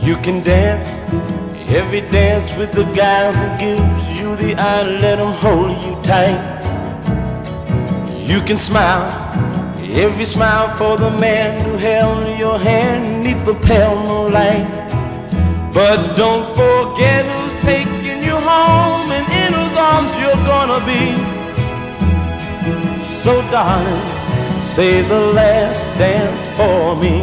You can dance every dance with the guy who gives you the eye. Let him hold you tight. You can smile every smile for the man who held your hand neath the pale moonlight. But don't forget who's taking you home and in whose arms you're gonna be. So darling, say the last dance for me.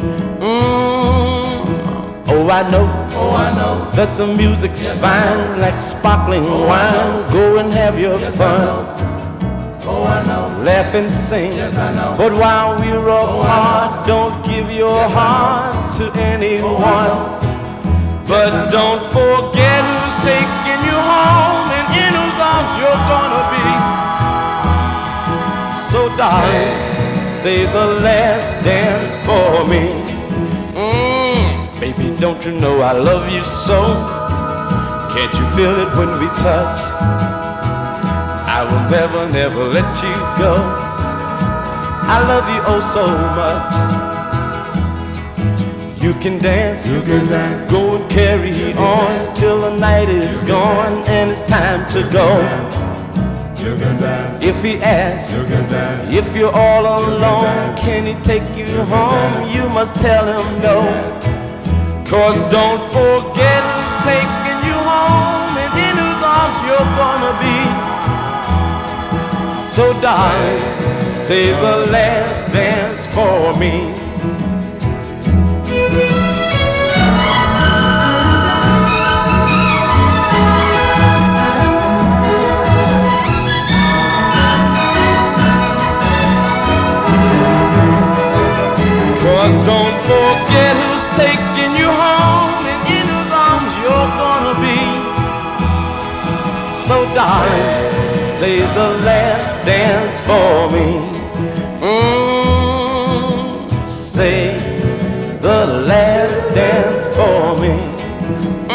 Oh, I know that the music's fine, like sparkling wine. Go and have your fun. Laugh and sing. But while we're apart, don't give your heart to anyone. But don't forget who's taking you home and in whose arms you're gonna be. So darling, say the last dance for me. Baby, don't you know I love you so? Can't you feel it when we touch? I will never, never let you go. I love you oh so much. You can dance, go and carry on till the night is gone and it's time to go. If he asks, if you're all alone, can he take you home? You must tell him no. 'Cause don't forget who's taking you home and in whose arms you're gonna be. So darling, say the last dance for me. 'Cause don't forget who's taking you home and in whose arms you're gonna be. So darling, say the last dance for me. Say the last dance for me.